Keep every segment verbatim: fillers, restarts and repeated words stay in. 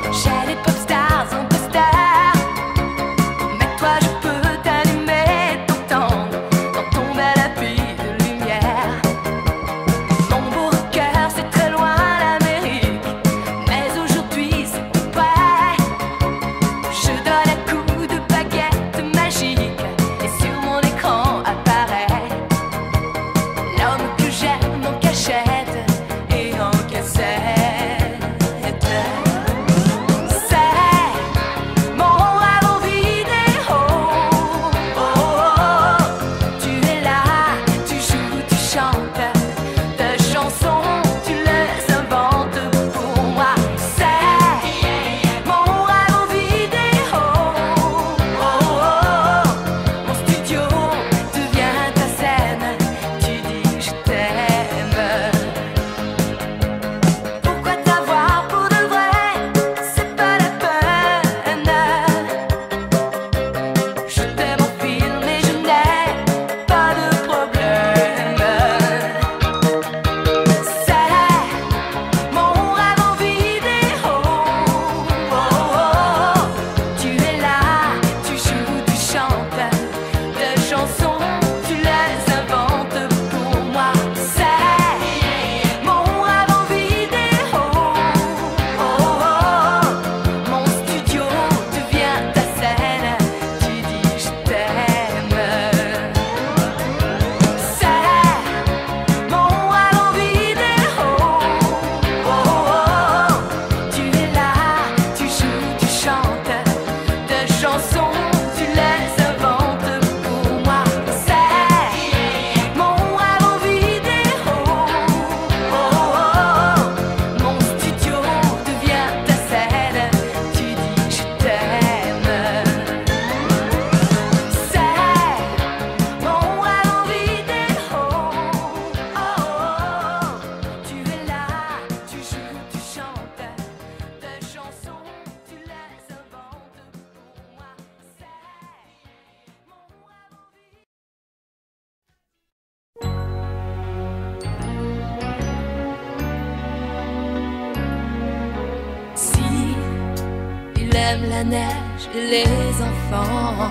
aime la neige et les enfants,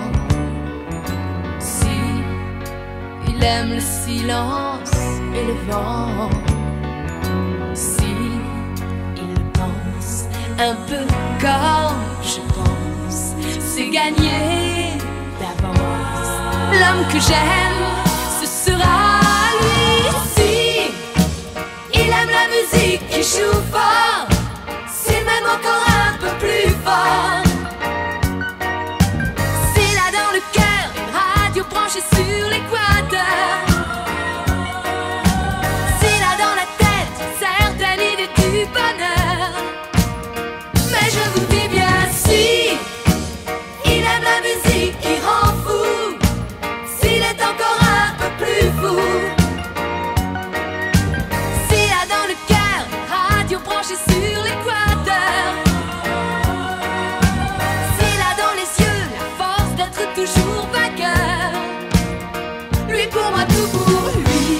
si il aime le silence et le vent, si il pense un peu comme je pense, c'est gagné d'avance. L'homme que j'aime, ce sera lui. Si il aime la musique qui joue fort, s'il m'aime encore un peu plus fort, s'il a dans le cœur une radio branchée sur l'équateur, s'il a dans la tête une certaine idée du bonheur. Mais je vous dis bien, si il aime la musique qui rend fou, s'il est encore un peu plus fou, s'il a dans le cœur une radio branchée sur l'équateur, s'il a dans les yeux la force d'être toujours vainqueur, lui pour moi, tout pour lui.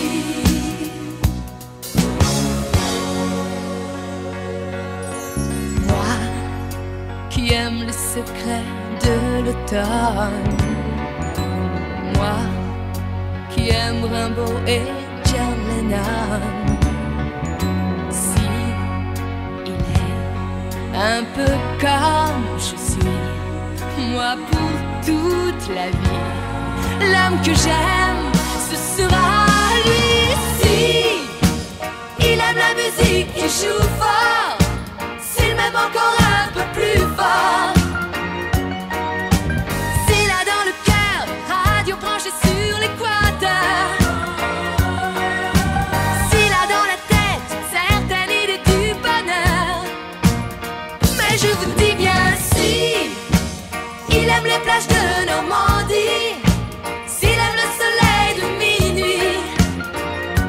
Moi qui aime les secrets de l'automne, moi qui aime Rimbaud et John Lennon, si il est un peu comme je suis, moi pour toute la vie, l'homme que j'aime, ce sera lui. Si il aime la musique qui joue fort, s'il m'aime encore un peu plus fort, s'il a dans le cœur une radio branchée sur l'équateur, s'il a dans la tête une certaine idée du bonheur. Mais je vous dis bien, si il aime les plages de Normandie, s'il aime le soleil de minuit,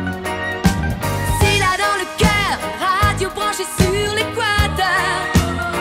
s'il a dans le cœur une radio branchée sur l'équateur,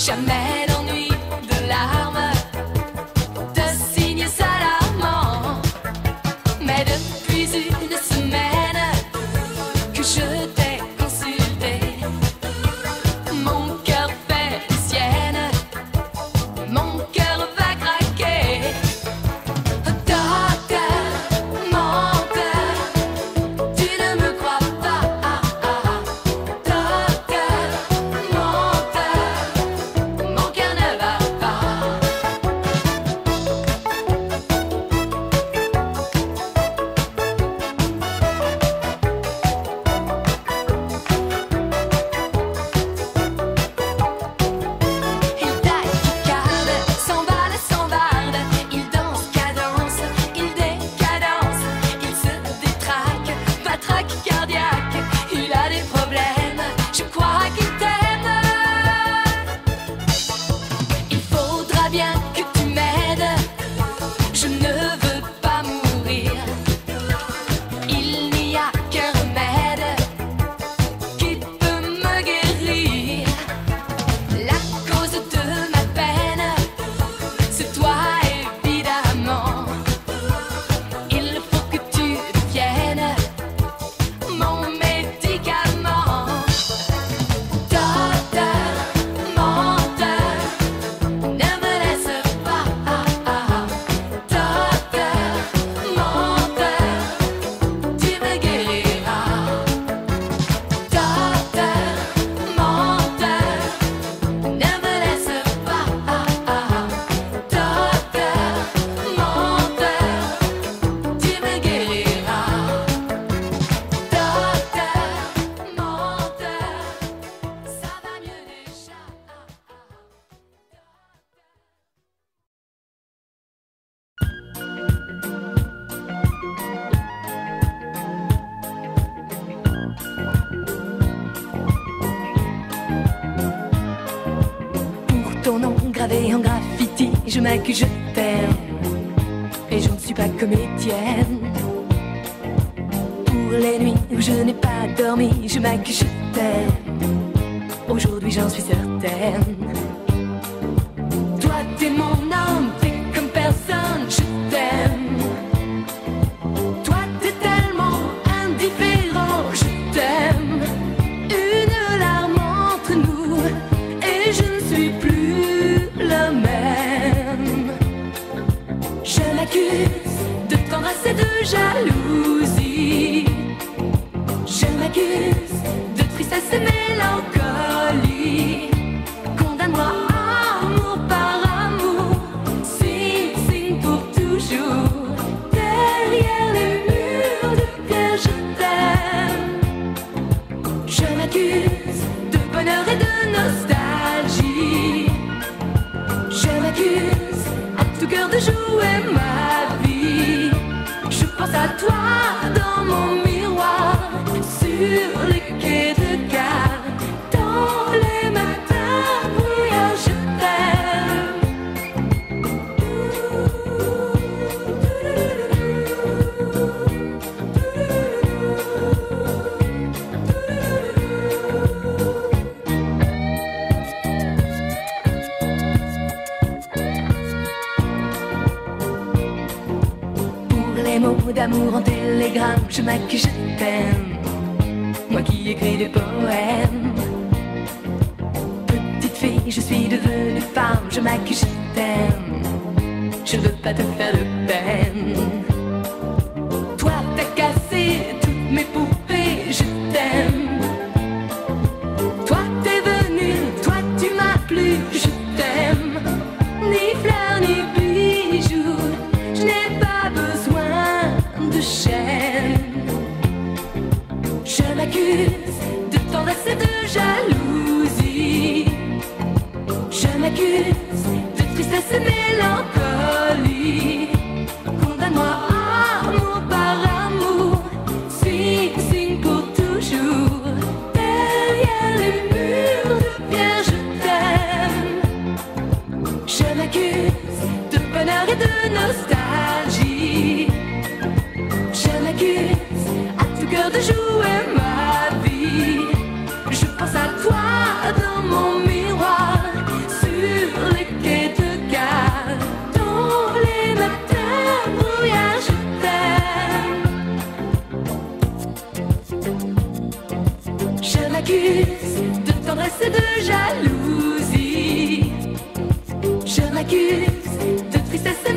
jamais d'ennui, de larmes, de signes alarmants. Mais depuis une semaine que je t'ai consulté, mon cœur fait des siennes, mon cœur va craquer. Docteur, menteur, tu ne me crois pas. Docteur, menteur, mon cœur ne va pas. Il taquicarde, s'emballe, s'embarde, il danse, cadence, il décadence, il se détraque, patraque cardiaque, il a des problèmes, je crois qu'il t'aime. Il faudra bien que tu m'aides, je ne veux pas mourir. Il n'y a qu'un remède qui peut me guérir. La cause de ma peine, c'est toi évidemment. Il faut que tu deviennes mon médicament. Docteur, menteur, ne me laisse pas. Docteur, menteur, tu me guériras. Docteur, menteur, ne me laisse pas. Docteur, menteur, tu me guériras. Docteur, menteur, ça va mieux déjà. Pour ton nom gravé en graffiti, je m'accuse, je t'aime. Et je ne suis pas comédienne. Pour les nuits où je n'ai pas dormi, je m'accuse, je t'aime. Aujourd'hui j'en suis certaine. Toi t'es mon âme, t'es comme personne, je t'aime. Toi t'es tellement indifférent, je t'aime. Une larme entre nous et je ne suis plus la même. Je m'accuse de tendresse et de jalousie. Je m'accuse de tristesse et mélancolie. Condamne-moi amour par amour, signe, signe pour toujours. Derrière les murs de pierre, je t'aime. Je m'accuse de bonheur et de nostalgie. Je m'accuse à tout cœur de jouer ma vie. Je pense à toi dans mon miroir, sur le quai de gare, dans les matins bruyants, je t'aime. Pour les mots d'amour en télégramme, je m'accuse, je t'aime. Moi qui écris des poèmes. Petite fille, je suis devenue femme, je m'accuse, je t'aime. Je veux pas te faire de peine. Toi t'as cassé toutes mes poupées, je t'aime. Toi t'es venu, toi tu m'as plu, je t'aime. Ni fleurs ni bijoux, je n'ai pas besoin de chaîne. Je m'accuse de tendresse et de jalousie. Je m'accuse de tristesse et mélancolie. de tendresse et de jalousie. Je m'accuse de tristesse et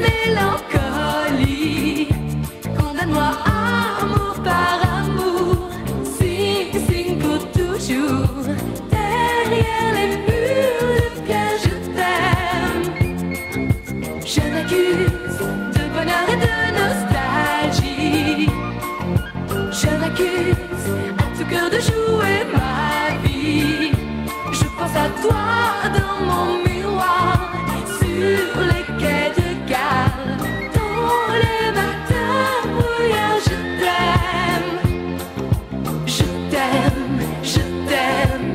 mélancolie. Condamne-moi amour par amour, signe, signe pour toujours. Derrière les murs de pierre, je t'aime. Je m'accuse de bonheur et de nostalgie. Je m'accuse à tout cœur de jouer ma vie. Je pense à toi dans mon miroir, sur les quais de gare, dans les matins brouillards. Je t'aime, je t'aime, je t'aime.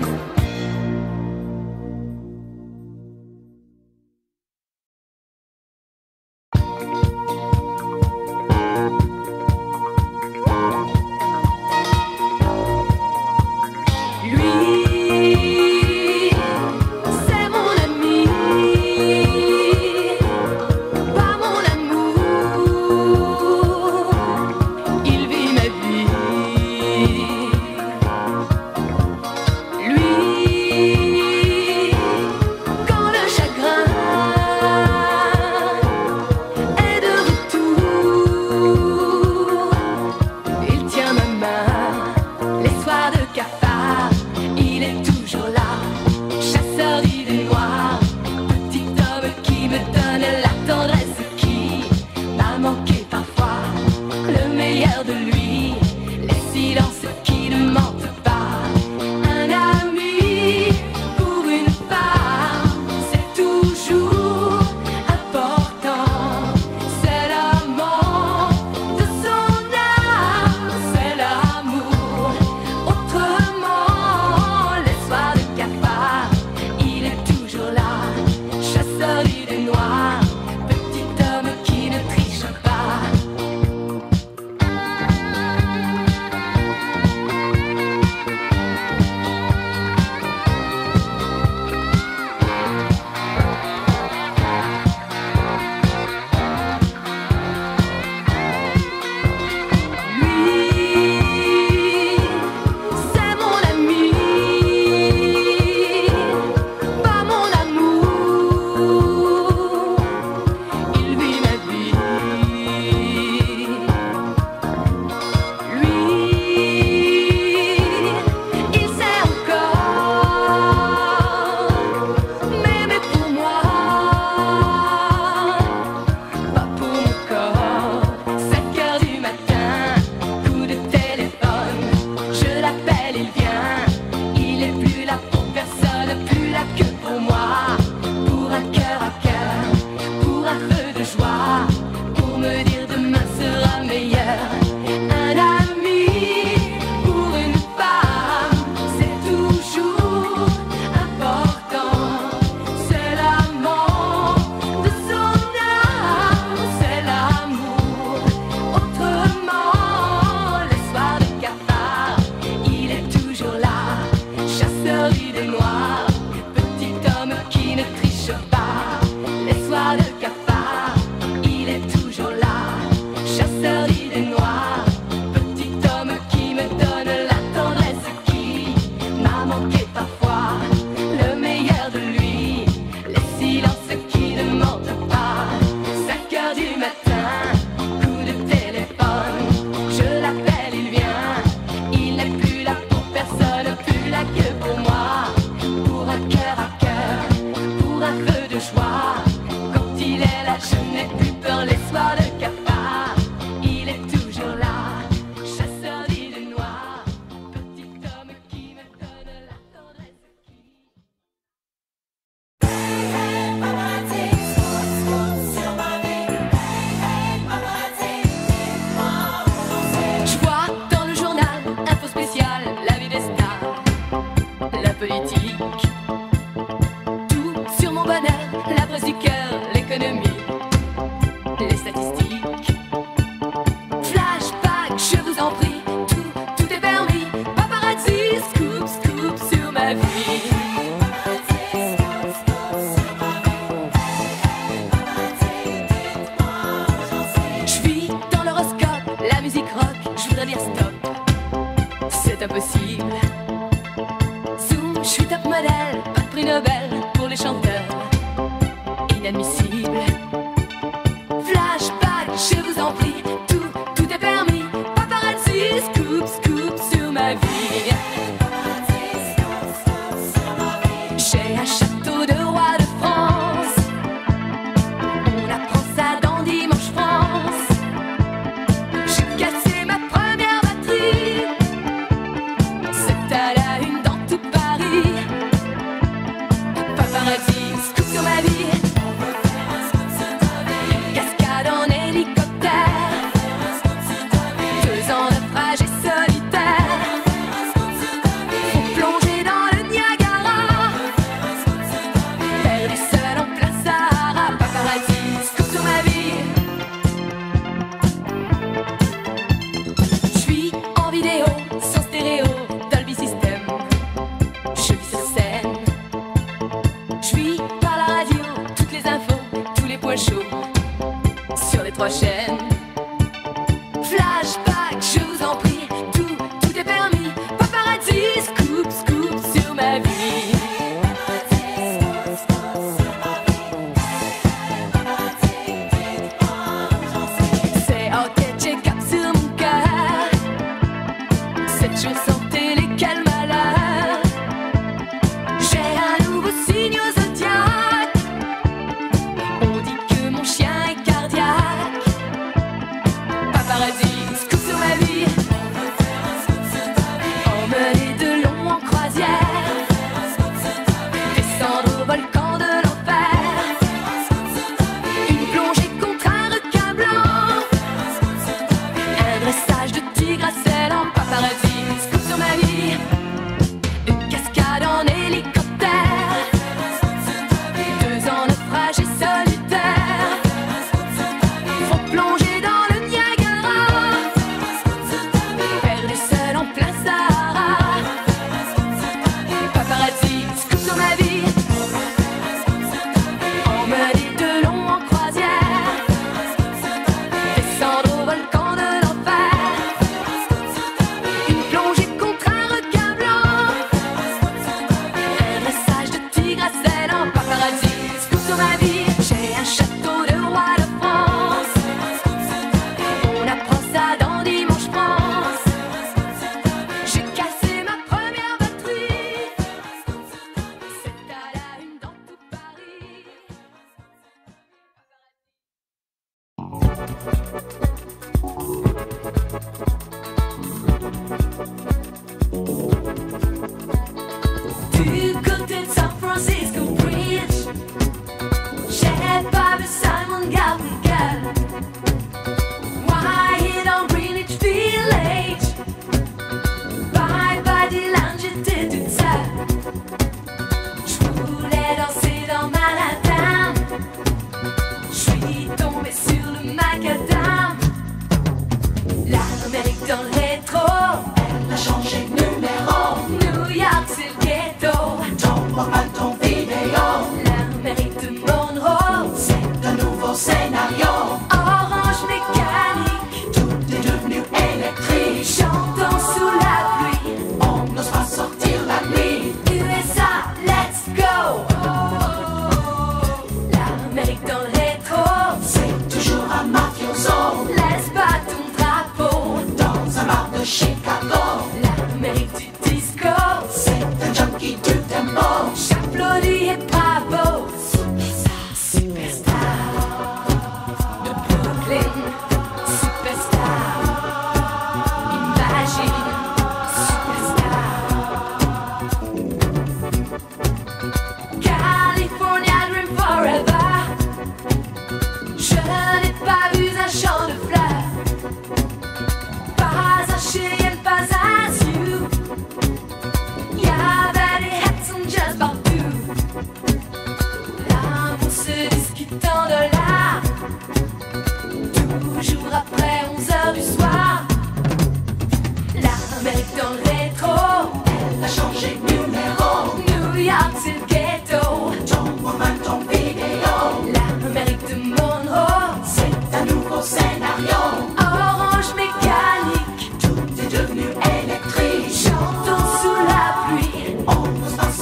voudrais dire stop, c'est impossible. Zoom Je suis top modèle, pas de prix Nobel pour les chanteurs. Inadmissible. Flashback, je vous en prie, tout, tout est permis. Paparazzi, scoop, scoop sur ma vie. J'ai un château de roi de France. On apprend ça dans Dimanche France. J'ai cassé ma première batterie. C'est à la une dans tout Paris. Paparazzi, scoop sur ma vie. Cascade en hélicoptère. Deux ans naufrage et solitaire. Faut plonger dans le Niagara. Perdu seul en plein Sahara. Paparazzi, scoop sur ma vie. J'suis en vidéo, sans stéréo, Dolby System. Je vis sur scène. J'suis par la radio, toutes les infos, tous les points chauds. Sur les trois chaînes. Flashback, je vous en prie, tout, tout est permis. Paparazzi, scoop, scoop sur ma vie. C'est enquête, check-up sur mon cœur. Sept jours sans télé, quel malheur. J'ai un nouveau signe au zodiaque. On dit que mon chien est cardiaque. Paparazzi, scoop sur ma vie. Emmener de long en croisière. Descendre au volcan de l'enfer. Une plongée contre un requin blanc. Un dressage de tigre à Ceylan. Paparazzi, scoop sur ma vie. Une cascade en hélicoptère. Deux ans naufrage et solitaire. Faut plonger dans le Niagara. Perdu seul en plein Sahara. Paparazzi, scoop sur ma vie. Emmener de long en croisière. Descendre au volcan de l'enfer. Une plongée contre un requin blanc. Un dressage de tigre à Ceylan. Paparazzi, scoop sur ma vie. J'ai un château de roi de France. On apprend ça dans Dimanche France. J'ai cassé ma première batterie. C'est à la une dans tout Paris. Du côté de San Francisco Bridge, j'ai pas vu Simon Garfunkel. Why hit on Greenwich Village? Bye bye Dylan, j'étais toute seule. J'voulais danser dans Manhattan. J'suis tombée sur le macadam. L'Amérique dans le rétro, elle a changé de numéro. New York c'est le ghetto. Ton format, ton vidéo. L'Amérique de Monroe, c'est un nouveau scénario. Orange mécanique, tout est devenu électrique. Chantons sous la pluie, on n'ose pas sortir la nuit. U S A, let's go. L'Amérique dans le rétro, c'est toujours un mafioso. Laisse pas ton drapeau dans un bar de Chicago. L'Amérique du disco, c'est un junkie du tempo. J'applaudis et bravo. Superstar de Brooklyn, superstar. Imagine, superstar. California dream forever. Je n'ai pas vu un champ de fleurs. Pas un Cheyenne, pas un Sioux. Y'avait des Hudson just partout. L'amour se discute en dollars. Toujours après onze heures du soir. L'Amérique dans le rétro, elle a changé de numéro. New York c'est le ghetto. Ton woman, ton vidéo. L'Amérique de Monroe, c'est un nouveau scénario. Orange mécanique, tout est devenu électrique. Chantons sous la pluie, on n'ose pas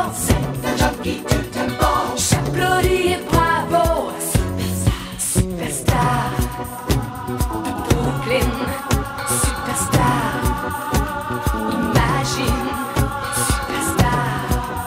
c'est un junkie du tempo. J'applaudis et bravo, superstar, superstar de Brooklyn, superstar. Imagine, superstar.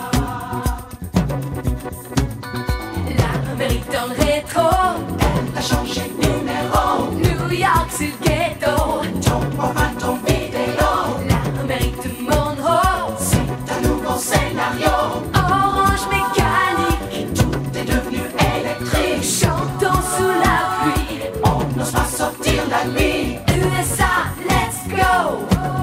L'Amérique dans le rétro, elle a changé de numéro. New York c'est le ghetto, ton pauvre ton vidéo. L'Amérique de Monroe, c'est un nouveau scénario. Orange mécanique, tout est devenu électrique. Chantons sous la pluie, on n'ose pas sortir la nuit. U S A, let's go.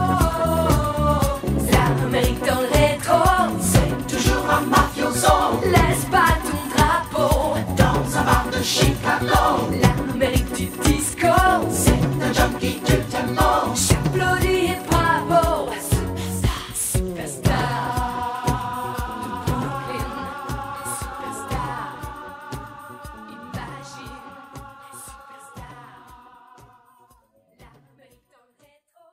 L'Amérique dans le rétro, c'est toujours un mafioso. Laisse pas ton drapeau dans un bar de Chicago. L'Amérique du disco, c'est un junkie du tempo. J'applaudis et bravo, superstar, superstar de Brooklyn, superstar. Imagine, superstar. L'Amérique dans le rétro.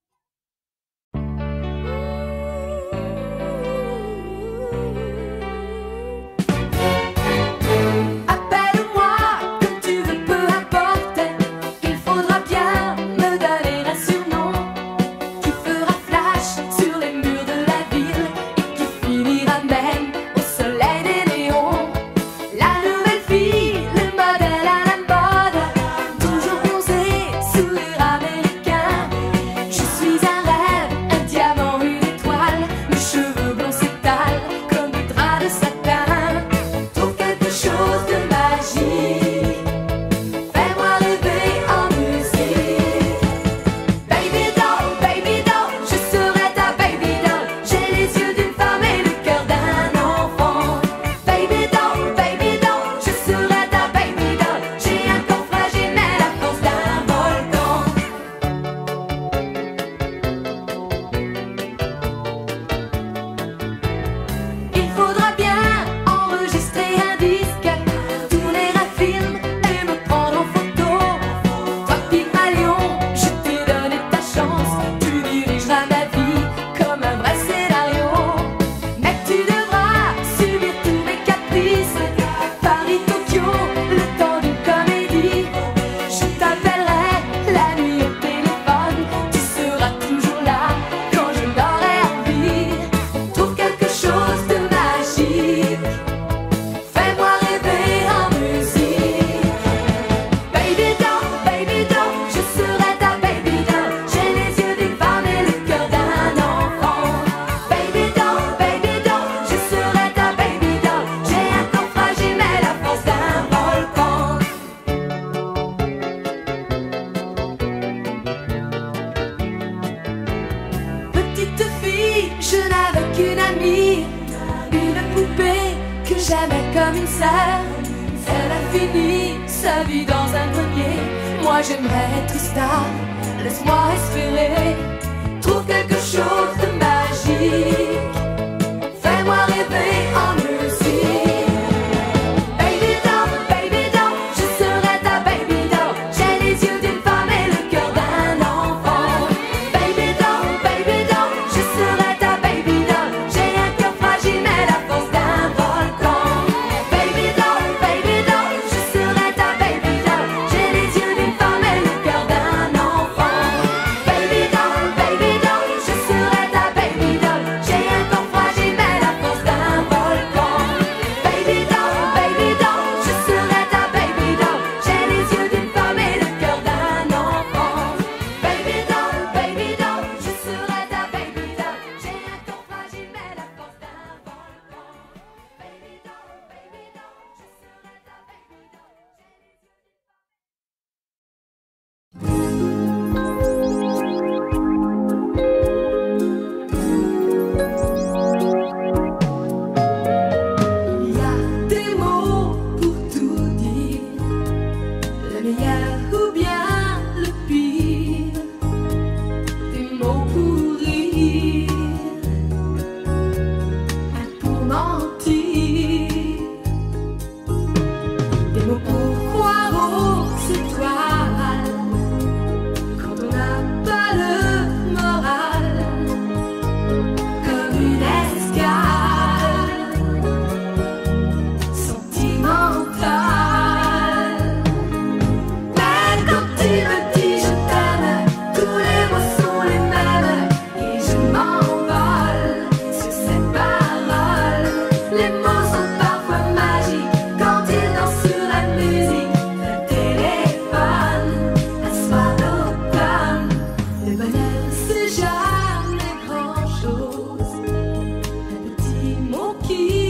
Appelle-moi comme tu veux, peu importe. Il faudra bien me donner un surnom qui fera flash sur les murs de la ville et qui finira même au soleil des néons. La nouvelle fille, le modèle à la mode, toujours bronzé, sourire américain. Je suis un rêve, un diamant, une étoile. Mes cheveux blonds s'étalent comme des draps de satin. Trouve quelque chose de magique, fais-moi rêver en musique. Baby doll, baby doll, je serai ta baby doll. J'ai les yeux d'une femme et le cœur d'un enfant. Baby doll, baby doll, je serai ta baby doll. J'ai un corps fragile mais la force d'un volcan. Il faudra bien enregistrer un disque, tourner un film et me prendre en photo. Toi Pygmalion, je t'ai donné ta chance. Tu dirigeras ma vie comme un vrai scénario. Mais tu devras subir tous mes caprices. Paris, Tokyo, le temps d'une comédie. Je t'appellerai la nuit au téléphone. Tu seras toujours là quand je n'aurai envie. Trouve quelque chose de magique, fais-moi rêver en musique. Baby doll, baby doll, je serai ta baby doll. J'ai les yeux d'une femme et le cœur d'un enfant. Baby doll, baby doll, je serai ta baby doll. J'ai un corps fragile mais la force d'un volcan. Petite fille, je n'avais qu'une amie, une poupée que j'aimais comme une sœur. Elle a fini sa vie dans un grenier. Moi j'aimerais être star, laisse-moi espérer. Trouve quelque chose de magique, fais-moi rêver en musique. Baby doll, baby doll, je serai ta baby doll. J'ai les yeux d'une femme et le cœur d'un enfant. Baby doll, baby doll, je serai ta baby doll. J'ai un cœur fragile mais la force d'un volcan. Baby doll, baby doll, je serai ta baby doll. J'ai les yeux d'une femme et le cœur d'un enfant. Baby doll, baby doll, je serai ta baby doll. J'ai un corps fragile mais la force d'un volcan. Baby doll, baby doll, je serai ta baby doll. J'ai les yeux d'une femme et le cœur d'un enfant. Baby doll, baby doll, je serai ta baby doll. J'ai un corps fragile mais la force d'un volcan. Baby doll, baby doll, je serai ta baby doll. Il y a des mots pour tout dire, le meilleur ou bien le pire. Des mots pour rire, un pour mentir. Des mots pour croire aux étoiles quand on n'a pas le moral. Comme une escale Les mots sont parfois magiques quand ils dansent sur la musique. Le téléphone, un soir d'automne. Le bonheur, c'est jamais grand chose. Un petit mot qui